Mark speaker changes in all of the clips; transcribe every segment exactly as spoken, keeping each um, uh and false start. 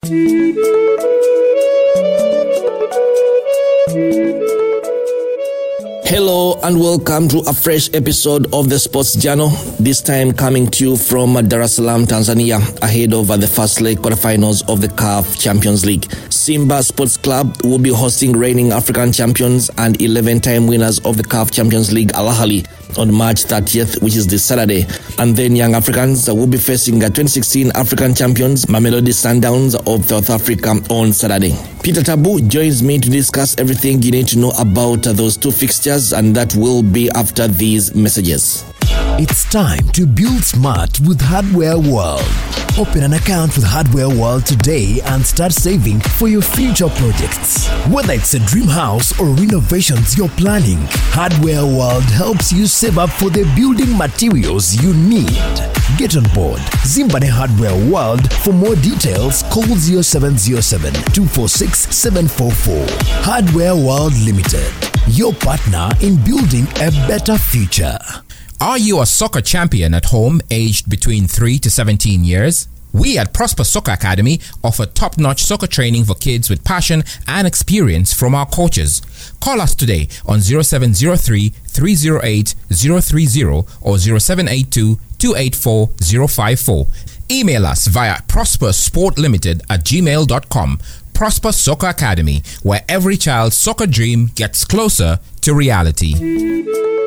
Speaker 1: Hello and welcome to a fresh episode of the Sports Journal, this time coming to you from Dar es Salaam, Tanzania, ahead of the first leg quarterfinals of the C A F Champions League. Simba Sports Club will be hosting reigning African champions and eleven-time winners of the C A F Champions League, Al Ahly, on March thirtieth, which is this Saturday. And then Young Africans will be facing twenty sixteen African champions, Mamelodi Sundowns of South Africa, on Saturday. Peter Tabu joins me to discuss everything you need to know about those two fixtures, and that will be after these messages.
Speaker 2: It's time to build smart with Hardware World. Open an account with Hardware World today and start saving for your future projects. Whether it's a dream house or renovations you're planning, Hardware World helps you save up for the building materials you need. Get on board. Zimbabwe Hardware World. For more details, call zero seven zero seven, two four six, seven four four. Hardware World Limited, your partner in building a better future.
Speaker 3: Are you a soccer champion at home aged between three to seventeen years? We at Prosper Soccer Academy offer top-notch soccer training for kids with passion and experience from our coaches. Call us today on zero seven zero three, three zero eight, zero three zero or zero seven eight two, two eight four, zero five four. Email us via prospersportlimited at gmail dot com. Prosper Soccer Academy, where every child's soccer dream gets closer to reality.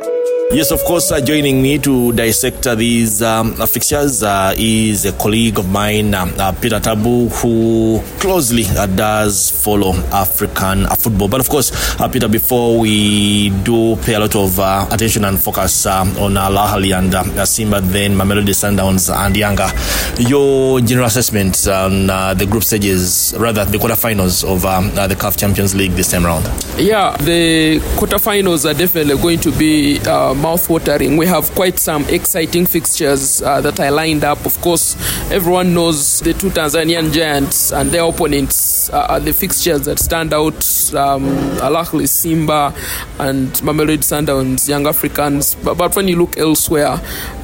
Speaker 1: Yes, of course, uh, joining me to dissect uh, these um, uh, fixtures uh, is a colleague of mine, um, uh, Peter Tabu, who closely uh, does follow African uh, football. But of course, uh, Peter, before we do pay a lot of uh, attention and focus uh, on Al Ahly and uh, Simba, then Mamelodi Sundowns and Yanga, your general assessment on uh, the group stages, rather the quarterfinals of um, uh, the C A F Champions League this time around?
Speaker 4: Yeah, the quarterfinals are definitely going to be um, mouth-watering. We have quite some exciting fixtures uh, that are lined up. Of course, everyone knows the two Tanzanian giants and their opponents uh, are the fixtures that stand out. Um, Al Ahly, Simba, and Mamelodi Sundowns, Young Africans. But, but when you look elsewhere,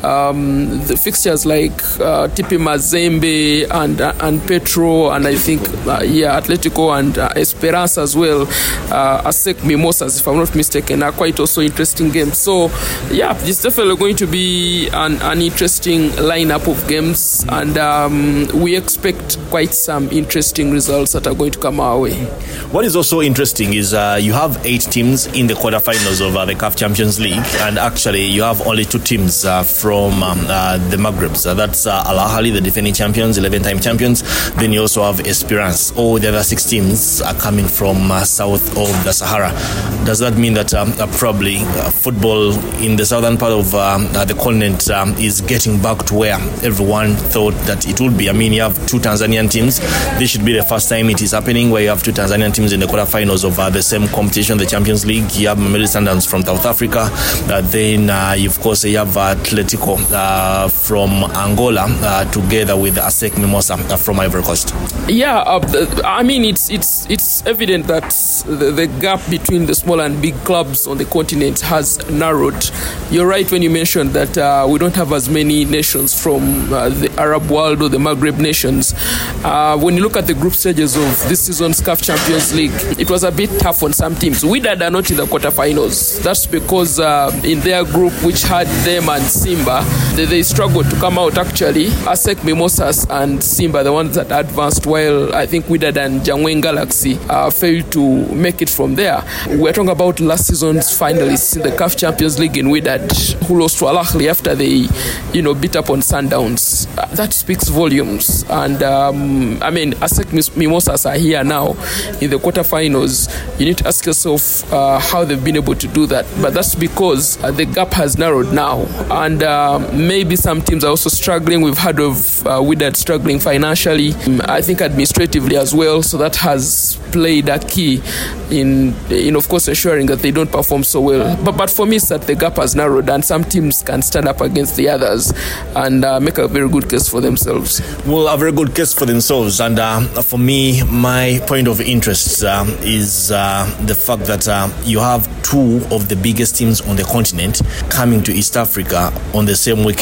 Speaker 4: um, the fixtures like uh, T P Mazembe and uh, and Petro, and I think uh, yeah, Atletico and uh, Esperance as well, uh, ASEC Mimosas, if I'm not mistaken, are quite also interesting games. So yeah, it's definitely going to be an, an interesting lineup of games, and um, we expect quite some interesting results that are going to come our way.
Speaker 1: What is also interesting is uh, you have eight teams in the quarterfinals of uh, the C A F Champions League, and actually you have only two teams uh, from um, uh, the Maghreb. So that's uh, Al Ahly, the defending champions, eleven-time champions. Then you also have Esperance. All the other six teams are coming from uh, south of the Sahara. Does that mean that um, uh, probably uh, football in the southern part of um, uh, the continent um, is getting back to where everyone thought that it would be? I mean, you have two Tanzanian teams. This should be the first time it is happening where you have two Tanzanian teams in the quarterfinals of uh, the same competition, the Champions League. You have Mamelodi Sundowns from South Africa. Uh, then, uh, you, of course, you have Atletico uh, from Angola uh, together with ASEC Mimosa uh, from Ivory Coast.
Speaker 4: Yeah, uh, I mean, it's it's it's evident that the, the gap between the small and big clubs on the continent has narrowed. You're right when you mentioned that uh, we don't have as many nations from uh, the Arab world or the Maghreb nations. Uh, when you look at the group stages of this season's C A F Champions League, it was a bit tough on some teams. Wydad are not in the quarterfinals. That's because uh, in their group, which had them and Simba, they, they struggled to come out actually. ASEC Mimosas and Simba, the ones that advanced, while I think Wydad and Jangwen Galaxy uh, failed to make it from there. We're talking about last season's finalists in the C A F Champions League in Wydad, who lost to Al Ahly after they, you know, beat up on Sundowns. Uh, that speaks volumes. And um, I mean, ASEC Mimosas are here now in the quarterfinals. You need to ask yourself uh, how they've been able to do that. But that's because uh, the gap has narrowed now, and uh, maybe some teams are also struggling. We've heard of uh, Wydad struggling financially, um, I think administratively as well. So that has played a key in, in of course, ensuring that they don't perform so well. But but for me, it's that the gap has narrowed, and some teams can stand up against the others and uh, make a very good case for themselves.
Speaker 1: Well, a very good case for themselves. And uh, for me, my point of interest um, is uh, the fact that uh, you have two of the biggest teams on the continent coming to East Africa on the same weekend. I mean, you're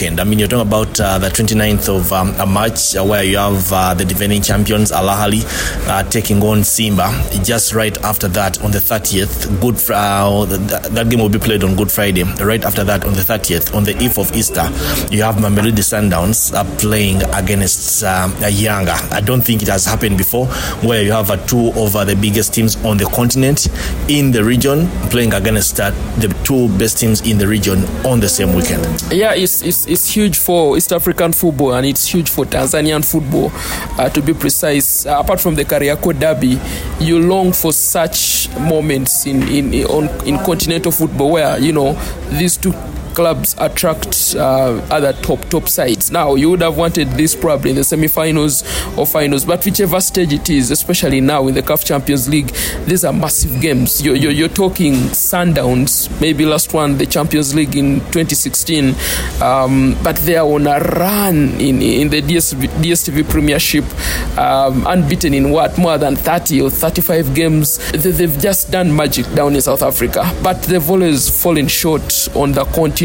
Speaker 1: talking about uh, the twenty-ninth of um, March, uh, where you have uh, the defending champions Al Ahly uh, taking on Simba. Just right after that, on the thirtieth, Good uh, that, that game will be played on Good Friday. Right after that, on the thirtieth, on the eve of Easter, you have Mamelodi Sundowns uh, playing against um, Yanga. I don't think it has happened before, where you have uh, two of uh, the biggest teams on the continent in the region playing against uh, the two best teams in the region on the same weekend.
Speaker 4: Yeah, it's it's, it's huge for East African football, and it's huge for Tanzanian football, uh, to be precise. Uh, apart from the Kariakoo Derby, you long for such moments in in in, on, in continental football where, you know, these two clubs attract uh, other top top sides. Now, you would have wanted this probably in the semi-finals or finals, but whichever stage it is, especially now in the C A F Champions League, these are massive games. You're, you're, you're talking Sundowns, maybe last one the Champions League in twenty sixteen, um, but they are on a run in in the D S T V Premiership, um, unbeaten in what, more than thirty or thirty-five games. They, they've just done magic down in South Africa, but they've always fallen short on the continent.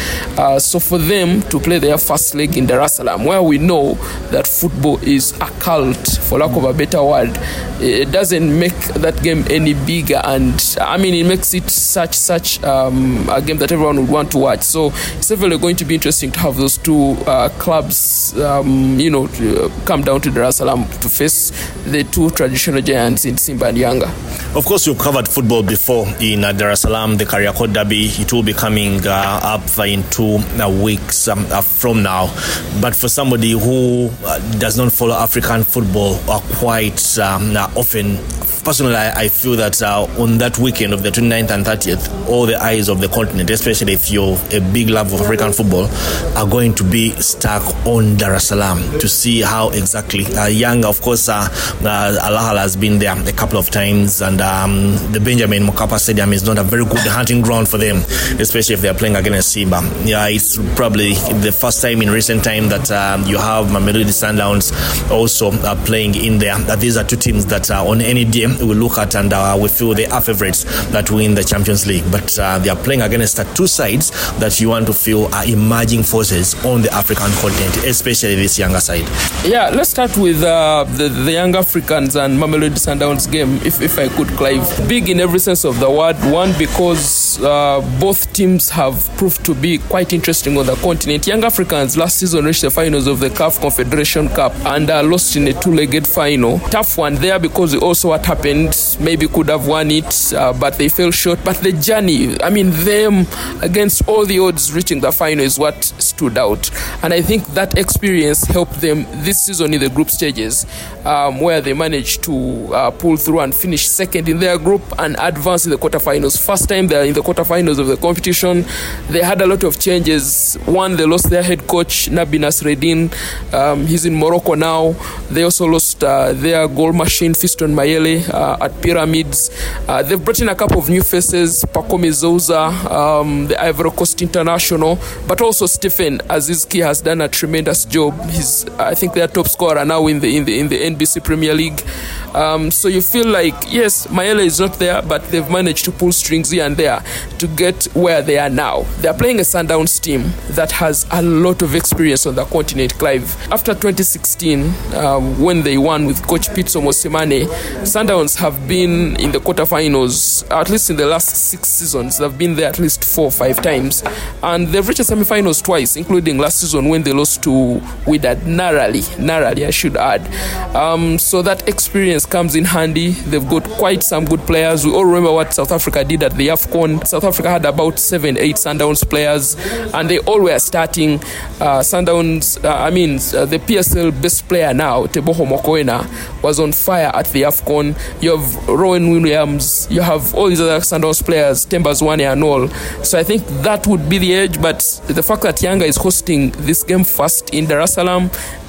Speaker 4: Uh, so for them to play their first leg in Dar es Salaam, where we know that football is a cult, for lack of a better word, it doesn't make that game any bigger, and I mean it makes it such such um, a game that everyone would want to watch. So it's definitely going to be interesting to have those two uh, clubs, um, you know, come down to Dar es Salaam to face the two traditional giants in Simba and Yanga.
Speaker 1: Of course, you've covered football before in uh, Dar es Salaam, the Kariakoo Derby. It will be coming uh, up in two uh, weeks um, uh, from now. But for somebody who uh, does not follow African football uh, quite um, uh, often, personally, I, I feel that uh, on that weekend of the twenty-ninth and thirtieth, all the eyes of the continent, especially if you're a big lover of African football, are going to be stuck on Dar es Salaam to see how exactly. Uh, Young, of course, uh, uh, Al Ahly has been there a couple of times, and um, the Benjamin Mkapa Stadium is not a very good hunting ground for them, especially if they are playing against Simba. Yeah, it's probably the first time in recent time that um, you have Mamelodi Sundowns also uh, playing in there. Uh, these are two teams that uh, on any day we look at and uh, we feel they are favorites that win the Champions League. But uh, they are playing against uh, two sides that you want to feel are emerging forces on the African continent, especially this younger side.
Speaker 4: Yeah, let's start with uh, the, the young Africans and Mamelodi Sundowns game, if, if I could, Clive. Big in every sense of the word. One, because uh, both teams have proved to be quite interesting on the continent. Young Africans last season reached the finals of the C A F Confederation Cup and uh, lost in a two-legged final. Tough one there because also what happened, maybe could have won it, uh, but they fell short. But the journey, I mean, them against all the odds reaching the final is what stood out. And I think that experience helped them this season in the group stages, um, where they managed to uh, pull through and finish second in their group and advance in the quarterfinals. First time they're in the quarterfinals of the competition. They had a lot of changes. One, they lost their head coach, Nabi Nasreddin. Um, he's in Morocco now. They also lost uh, their goal machine, Fiston Mayele, uh, at Pyramids. Uh, they've brought in a couple of new faces, Pacome Zouza, um, the Ivory Coast international, but also Stephen Azizki has done a tremendous job. He's, I think, their top scorer now in the in the in the N B C Premier League. Um, so you feel like, yes, Mayele is not there, but they've managed to pull strings here and there to get where they are now. They're playing a Sundowns team that has a lot of experience on the continent, Clive. After twenty sixteen, um, when they won with coach Pitso Mosimane, Sundowns have been in the quarterfinals, at least in the last six seasons. They've been there at least four or five times. And they've reached the semi-finals twice, including last season when they lost to Wydad narrowly, narrowly, I should add. Um, so that experience comes in handy. They've got quite some good players. We all remember what South Africa did at the AFCON. South Africa had about seven, eight Sundowns players, and they all were starting. Uh, Sundowns, uh, I mean, uh, the P S L best player now, Teboho Mokoena, was on fire at the AFCON. You have Rowan Williams, you have all these other Sundowns players, Temba Zwane and all. So I think that would be the edge, but the fact that Yanga is hosting this game first in Dar es Salaam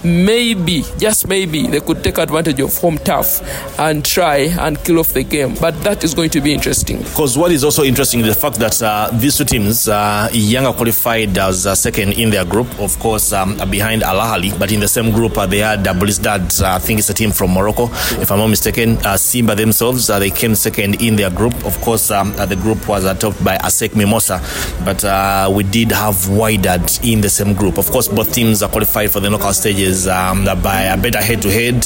Speaker 4: maybe, just maybe, they could take advantage of home turf and try and kill off the game. But that is going to be interesting.
Speaker 1: Because what is also interesting is the fact that uh, these two teams, uh, Yanga qualified as uh, second in their group, of course, um, behind Al Ahly, but in the same group uh, they had uh, Blizdad, uh, I think it's a team from Morocco, if I'm not mistaken. Uh, Simba themselves, uh, they came second in their group. Of course, um, uh, the group was uh, topped by ASEC Mimosa, but uh, we did have Wydad in the same group. Of course, both teams are qualified for the knockout stages um, by a better head-to-head.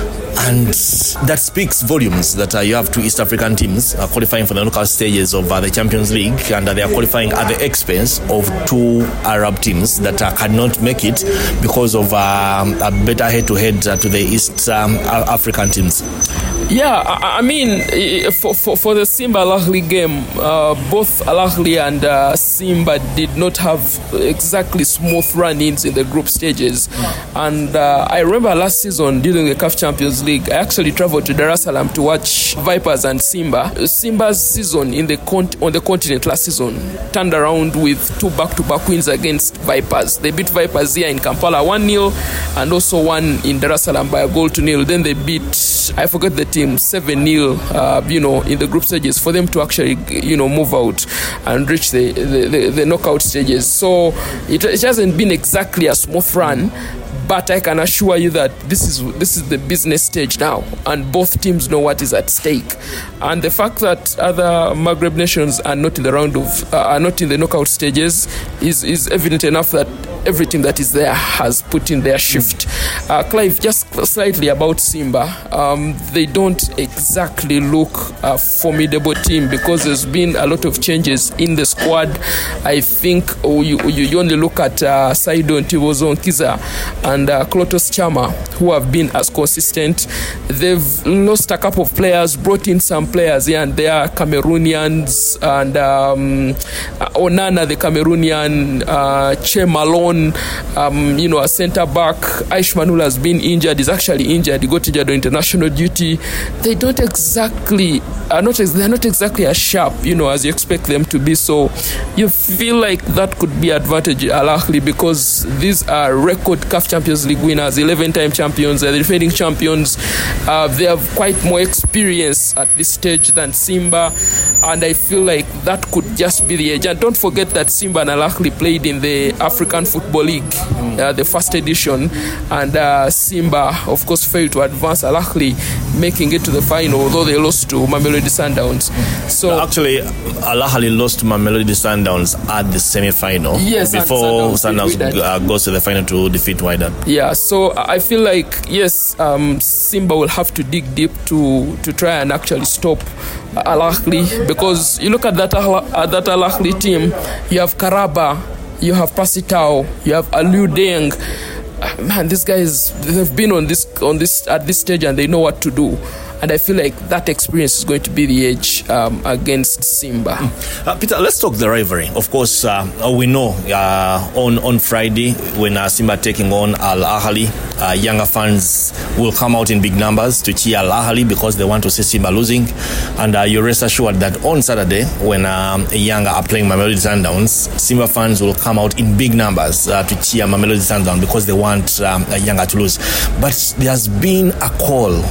Speaker 1: And that speaks volumes that uh, you have two East African teams uh, qualifying for the knockout stages of uh, the Champions League, and uh, they are qualifying at the expense of two Arab teams that uh, cannot make it because of uh, a better head-to-head uh, to the East um, African teams.
Speaker 4: Yeah, I, I mean, for, for, for the Simba Al Ahly game, uh, both Al Ahly and uh, Simba did not have exactly smooth run-ins in the group stages. And uh, I remember last season during the C A F Champions League, I actually traveled to Dar es Salaam to watch Vipers and Simba. Simba's season in the con- on the continent last season turned around with two back-to-back wins against Vipers. They beat Vipers here in Kampala one nil and also one in Dar es Salaam by a goal to nil. Then they beat, I forget the team, seven nil, uh, you know, in the group stages for them to actually, you know, move out and reach the, the, the, the knockout stages. So it, it hasn't been exactly a smooth run, but I can assure you that this is this is the business stage now, and both teams know what is at stake. And the fact that other Maghreb nations are not in the round of uh, are not in the knockout stages is is evident enough that every team that is there has put in their shift. Uh, Clive, just slightly about Simba, um, they don't exactly look a formidable team because there's been a lot of changes in the squad. I think oh, you, you only look at uh, Saido Ntivozo Nkiza and uh, Klotos Chama, who have been as consistent. They've lost a couple of players, brought in some players here and there, Cameroonians, and um, Onana, the Cameroonian, uh, Che Malone, um, you know, a centre back. Aish Manula has been injured, is actually injured, he got injured on international duty. They don't exactly, are not, they're not exactly as sharp, you know, as you expect them to be. So you feel like that could be advantage Al Ahly because these are record C A F Champions League winners, eleven-time champions, they're the defending champions. Uh, they have quite more experience at this stage than Simba, and I feel like that could just be the edge. And don't forget that Simba and Al Ahly played in the African Football League, uh, the first edition, and uh, Simba, of course, failed to advance. Al Ahly making it to the final, although they lost to Mamelodi Sundowns. So
Speaker 1: actually, Al Ahly lost to Mamelodi Sundowns at the semi-final.
Speaker 4: Yes,
Speaker 1: before Sundowns uh, goes to the final to defeat Wydad.
Speaker 4: Yeah, so I feel like yes, um, Simba will have to dig deep to to try and actually stop Al Ahly, because you look at that uh, that Al Ahly team, you have Karaba, you have Pasitao, you have Aliou Deng. Man, these guys, they've been on this on this at this stage and they know what to do. And I feel like that experience is going to be the edge um, against Simba.
Speaker 1: Uh, Peter, let's talk the rivalry. Of course, uh, we know uh, on, on Friday when uh, Simba taking on Al Ahly, uh, Yanga fans will come out in big numbers to cheer Al Ahly because they want to see Simba losing. And uh, you're rest assured that on Saturday when um, Yanga are playing Mamelodi Sundowns, Simba fans will come out in big numbers uh, to cheer Mamelodi Sundowns because they want um, Yanga to lose. But there's been a call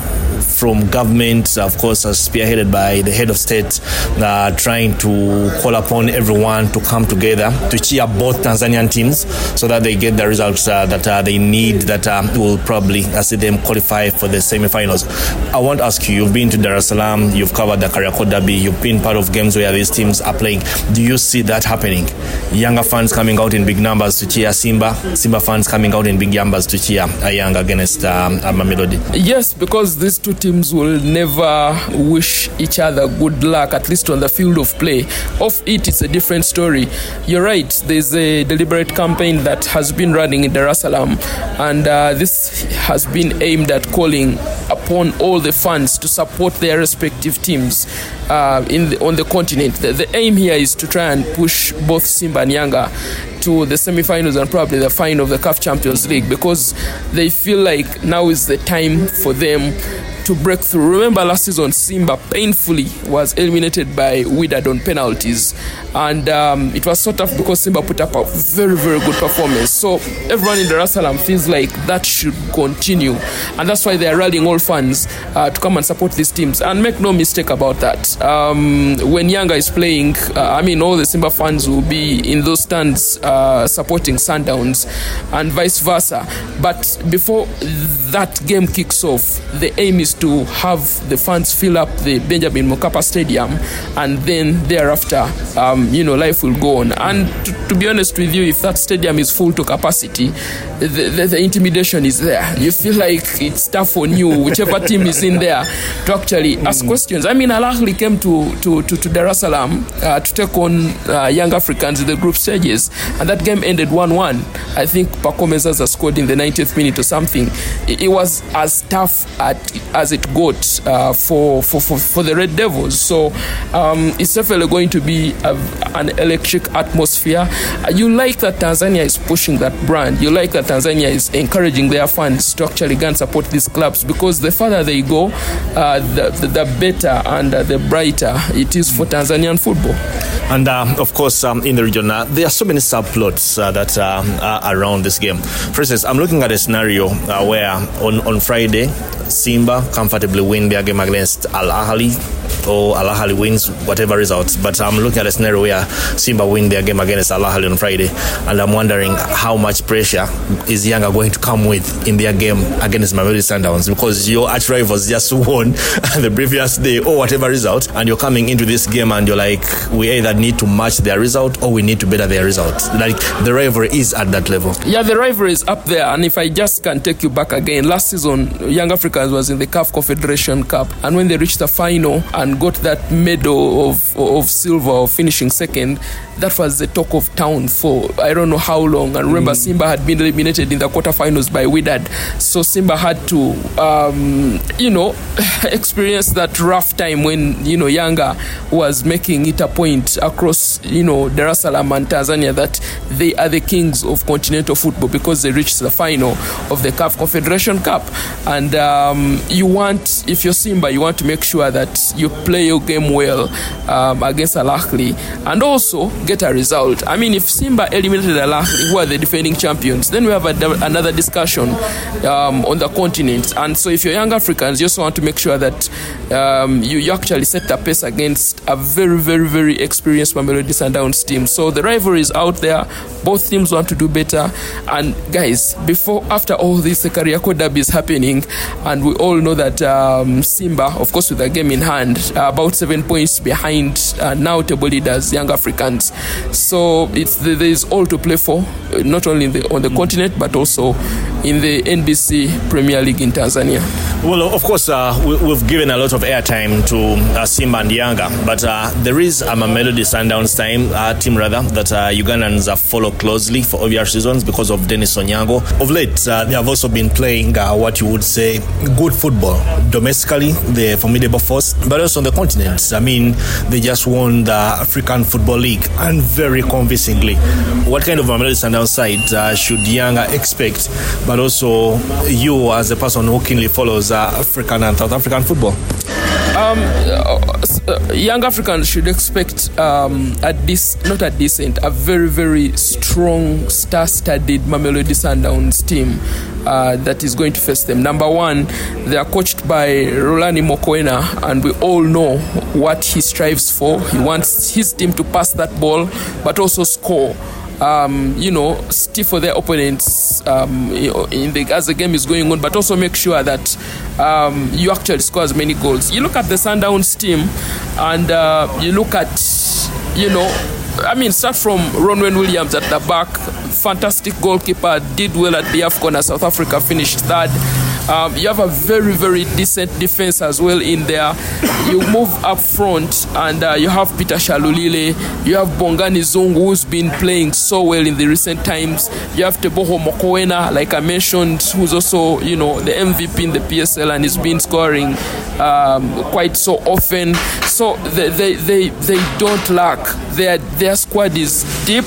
Speaker 1: from government, of course, as spearheaded by the head of state, uh, trying to call upon everyone to come together to cheer both Tanzanian teams so that they get the results uh, that uh, they need, that uh, will probably uh, see them qualify for the semi-finals. I want to ask you, you've been to Dar es Salaam, you've covered the Kariakoo Derby, you've been part of games where these teams are playing. Do you see that happening? Younger fans coming out in big numbers to cheer Simba, Simba fans coming out in big numbers to cheer Yanga against um, Mamelodi?
Speaker 4: Yes, because these two teams will never wish each other good luck, at least on the field of play. Off it, it's a different story. You're right, there's a deliberate campaign that has been running in Dar es Salaam, and uh, this has been aimed at calling upon all the fans to support their respective teams uh, in the, on the continent. The, the aim here is to try and push both Simba and Yanga to the semi-finals and probably the final of the C A F Champions League, because they feel like now is the time for them to break through. Remember last season, Simba painfully was eliminated by Wydad on penalties, and um, it was so tough because Simba put up a very, very good performance. So everyone in Dar es Salaam feels like that should continue, and that's why they are rallying all fans uh, to come and support these teams. And make no mistake about that, um, when Yanga is playing, uh, I mean, all the Simba fans will be in those stands uh, supporting Sundowns and vice versa. But before that game kicks off, the aim is to have the fans fill up the Benjamin Mkapa Stadium, and then thereafter, um, you know, life will go on. And to, to be honest with you, if that stadium is full to capacity, the, the, the intimidation is there. You feel like it's tough on you, whichever team is in there, to actually ask mm. questions. I mean, Al Ahly came to, to, to, to Dar es Salaam uh, to take on uh, Young Africans in the group stages, and that game ended one one. I think Paco Mezaza scored in the ninetieth minute or something. It, it was as tough at, as it got uh, for, for, for, for the Red Devils. So um, it's definitely going to be a, an electric atmosphere. Uh, you like that Tanzania is pushing that brand. You like that Tanzania is encouraging their fans to actually go and support these clubs, because the further they go, uh, the, the, the better and uh, the brighter it is for Tanzanian football.
Speaker 1: And uh, of course, um, in the region, uh, there are so many subplots uh, that uh, are around this game. For instance, I'm looking at a scenario uh, where on, on Friday, Simba comfortably win their game against Al Ahly, or Al Ahly wins whatever results. But I'm looking at a scenario where Simba win their game against Al Ahly on Friday, and I'm wondering how much pressure is Yanga going to come with in their game against Mamelodi Sundowns, because your arch rivals just won the previous day or whatever result, and you're coming into this game and you're like, we either need to match their result or we need to better their result. Like, the rivalry is at that level.
Speaker 4: Yeah, the rivalry is up there. And if I just can take you back again, last season Young Africans was in the C A F Confederation Cup, and when they reached the final and got that medal of of silver, of finishing second, that was the talk of town for I don't know how long. And remember, mm. Simba had been eliminated in the quarterfinals by Wydad, so Simba had to um, you know experience that rough time when, you know, Yanga was making it a point across, you know, Dar es Salaam and Tanzania that they are the kings of continental football, because they reached the final of the C A F Confederation Cup. And um, you want, if you're Simba, you want to make sure that you play your game well um, against Al Ahly, and also get a result. I mean, if Simba eliminated Al Ahly, who are the defending champions, then we have a, another discussion um, on the continent. And so if you're Young Africans, you also want to make sure that um, you, you actually set the pace against a very, very, very experienced Mamelodi Sundowns team. So the rivalry is out there. Both teams want to do better. And guys, before, after all this, the Kariako derby is happening, and we all know that um, Simba, of course, with the game in hand, uh, about seven points behind uh, now table leaders, Young Africans. So it's there is all to play for, not only in the, on the continent, but also in the N B C Premier League in Tanzania.
Speaker 1: Well, of course, uh, we, we've given a lot of airtime to uh, Simba and Yanga, but uh, there is a Mamelodi Sundowns time, uh, team rather, that uh, Ugandans uh, follow closely for obvious reasons because of Dennis Onyango. Of late, uh, they have also been playing uh, what you would say good football domestically, the formidable force, but also on the continent. I mean, they just won the African Football League, and very convincingly. What kind of Mamelodi Sundowns side uh, should Yanga expect, but also you as a person who keenly follows uh, African and South African football?
Speaker 4: Um, uh, young Africans should expect um, a dis- not a decent, a very, very strong, star-studded Mamelodi Sundowns team uh, that is going to face them. Number one, they are coached by Rulani Mokoena, and we all know what he strives for. He wants his team to pass that ball, but also score. Um, you know, stiff for their opponents um, in the, as the game is going on, but also make sure that um, you actually score as many goals. You look at the Sundowns team, and uh, you look at, you know, I mean, start from Ronwen Williams at the back, fantastic goalkeeper, did well at the AFCON as South Africa finished third. Um, you have a very, very decent defense as well in there. You move up front, and uh, you have Peter Shalulile. You have Bongani Zungu, who's been playing so well in the recent times. You have Teboho Mokoena, like I mentioned, who's also, you know, the M V P in the P S L and has been scoring um, quite so often. So they they they, they don't lack. Their their squad is deep.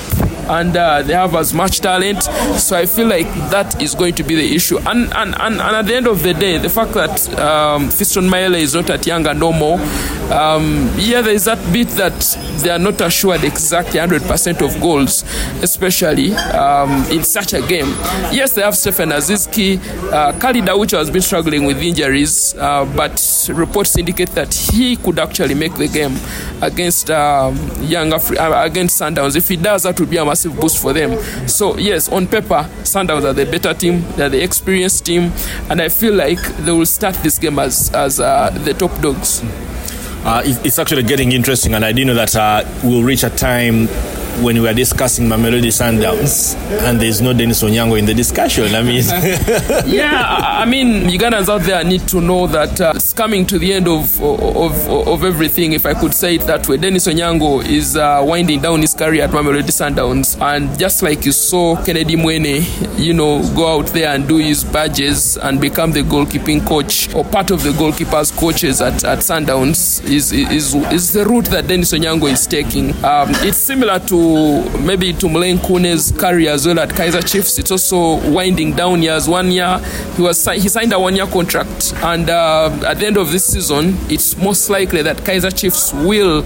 Speaker 4: and uh, they have as much talent. So I feel like that is going to be the issue. And and, and, and at the end of the day, the fact that um, Fiston Mayele is not at Yanga no more, um, yeah, there is that bit that they are not assured exactly one hundred percent of goals, especially um, in such a game. Yes, they have Stefan Azizki. Uh, Khalid Aucho has been struggling with injuries, uh, but reports indicate that he could actually make the game against um, Young Afri- uh, against Sundowns. If he does, that would be a massive boost for them. So yes, on paper, Sundowns are the better team, they're the experienced team, and I feel like they will start this game as as uh, the top dogs.
Speaker 1: Uh, it, it's actually getting interesting, and I didn't know that uh, we'll reach a time when we are discussing Mamelodi Sundowns and there's no Dennis Onyango in the discussion. I mean,
Speaker 4: yeah, I mean, Ugandans out there need to know that uh, it's coming to the end of, of of everything, if I could say it that way. Dennis Onyango is uh, winding down his career at Mamelodi Sundowns, and just like you saw Kennedy Mwene, you know, go out there and do his badges and become the goalkeeping coach or part of the goalkeepers coaches at, at Sundowns, is, is is the route that Dennis Onyango is taking. Um, it's similar to maybe to Mlen Kune's career as well at Kaizer Chiefs. It's also winding down. He has one year. He was he signed a one-year contract, and uh, at the end of this season, it's most likely that Kaizer Chiefs will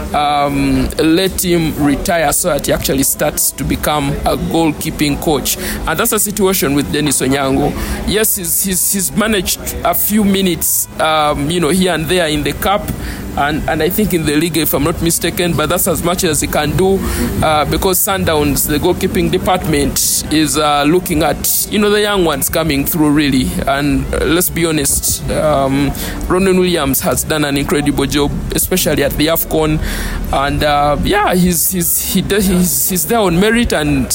Speaker 4: um, let him retire so that he actually starts to become a goalkeeping coach. And that's a situation with Dennis Onyango. Yes, he's he's, he's managed a few minutes, um, you know, here and there in the cup, and and I think in the league, if I'm not mistaken. But that's as much as he can do. Uh, because Sundowns, the goalkeeping department, is uh, looking at, you know, the young ones coming through really. And uh, let's be honest, um, Ronan Williams has done an incredible job, especially at the AFCON. And uh, yeah, he's he's he does, he's he's there on merit, and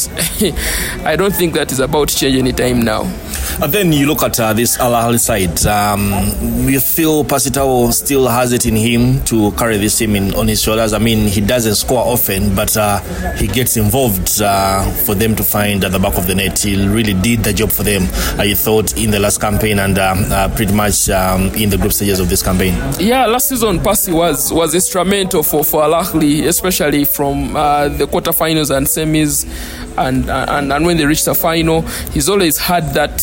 Speaker 4: I don't think that is about to change any time now.
Speaker 1: And then you look at uh, this Al Ahly side. Um, you feel Pasitao still has it in him to carry this team in, on his shoulders. I mean, he doesn't score often, but uh, he gets involved uh, for them to find at the back of the net. He really did the job for them, I thought, in the last campaign and uh, uh, pretty much um, in the group stages of this campaign. Yeah,
Speaker 4: last season Pasi was was instrumental for, for Al Ahly, especially from uh, the quarterfinals and semis, and, and and when they reached the final. He's always had that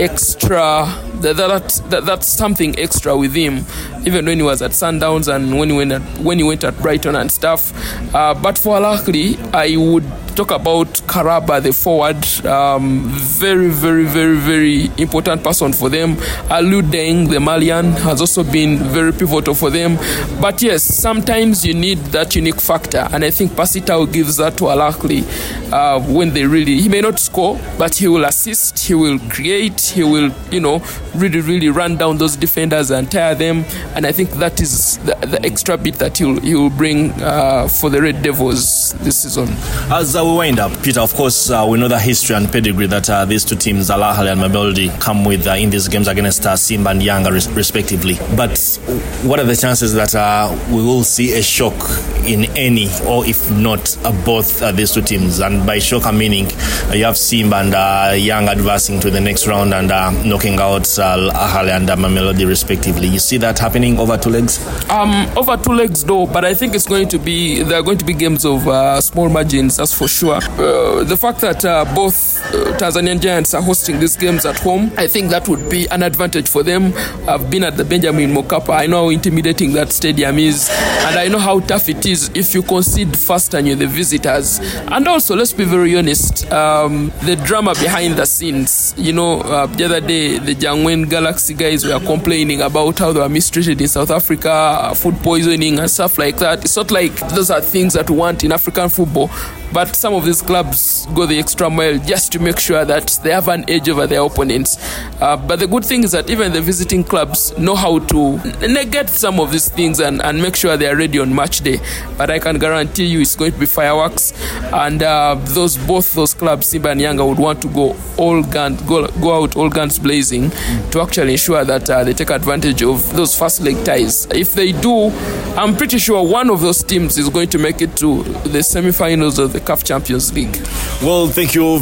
Speaker 4: extra, that, that, that that's something extra with him, even when he was at Sundowns and when he went at, when he went at Brighton and stuff. Uh, but for Al Ahly, I would talk about Karaba, the forward. Um, very, very, very, very important person for them. Aliou Deng, the Malian, has also been very pivotal for them. But yes, sometimes you need that unique factor, and I think Pasitao gives that to Al Ahly uh, when they really. He may not score, but he will assist. He will create. He will, you know, really, really run down those defenders and tire them. And I think that is the, the extra bit that he will, he will bring uh, for the Red Devils this season.
Speaker 1: As uh, we wind up, Peter, of course, uh, we know the history and pedigree that uh, these two teams, Al Ahly and Mamelodi, come with uh, in these games against uh, Simba and Yanga, res- respectively. But what are the chances that uh, we will see a shock in any, or if not, uh, both uh, these two teams? And by shock, I'm meaning uh, you have Simba and uh, Yanga advancing to the next round and uh, knocking out uh, Al Ahly and uh, Mamelodi, respectively. You see that happening over two legs?
Speaker 4: Um, over two legs, though, but I think it's going to be there are going to be games of uh, small margins, that's for sure. Uh, the fact that uh, both uh, Tanzanian Giants are hosting these games at home, I think that would be an advantage for them. I've been at the Benjamin Mkapa. I know how intimidating that stadium is, and I know how tough it is if you concede first and you're the visitors. And also, let's be very honest, um, the drama behind the scenes. You know, uh, the other day, the Jangwen Galaxy guys were complaining about how they were mistreated in South Africa, uh, food poisoning and stuff like that. It's not like those are things that we want in African football. But some of these clubs go the extra mile just to make sure that they have an edge over their opponents. Uh, but the good thing is that even the visiting clubs know how to negate some of these things and, and make sure they are ready on match day. But I can guarantee you it's going to be fireworks. And uh, those both those clubs, Simba and Yanga, would want to go all guns, go, go out all guns blazing mm. to actually ensure that uh, they take advantage of those first leg ties. If they do, I'm pretty sure one of those teams is going to make it to the semi-finals of the C A F Champions League.
Speaker 1: Well, thank you very much.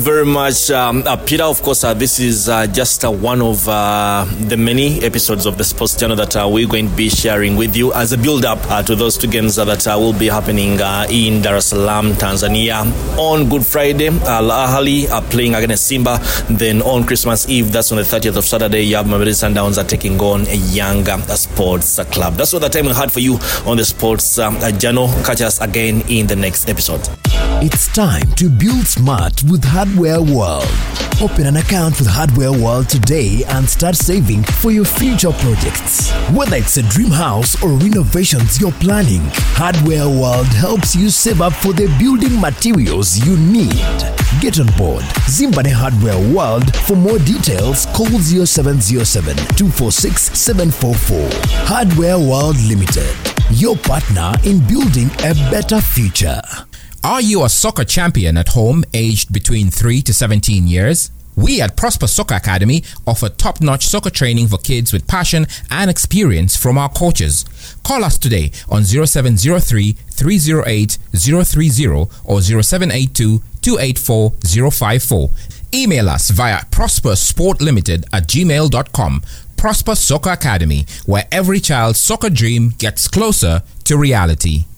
Speaker 1: much, um, uh, Peter. Of course, uh, this is uh, just uh, one of uh, the many episodes of the Sports Channel that uh, we're going to be sharing with you as a build-up uh, to those two games uh, that uh, will be happening uh, in Dar es Salaam, Tanzania. On Good Friday, Al Ahly are playing against Simba. Then on Christmas Eve, that's on the thirtieth of Saturday, you have Mamelodi Sundowns are taking on a Yanga Sports Club. That's all the time we had for you on the Sports um, Journal. Catch us again in the next episode.
Speaker 2: It's time to build smart with Hardware World. Open an account with Hardware World today and start saving for your future projects. Whether it's a dream house or renovations you're planning, Hardware World helps you save up for the building materials you need. Get on board. Zimbabwe Hardware World. For more details, call zero seven zero seven, two four six, seven four four. Hardware World Limited, your partner in building a better future.
Speaker 3: Are you a soccer champion at home aged between three to seventeen years? We at Prosper Soccer Academy offer top-notch soccer training for kids with passion and experience from our coaches. Call us today on zero seven zero three, three zero eight, zero three zero or zero seven eight two, two eight four, zero five four. Email us via prospersportlimited at gmail dot com. Prosper Soccer Academy, where every child's soccer dream gets closer to reality.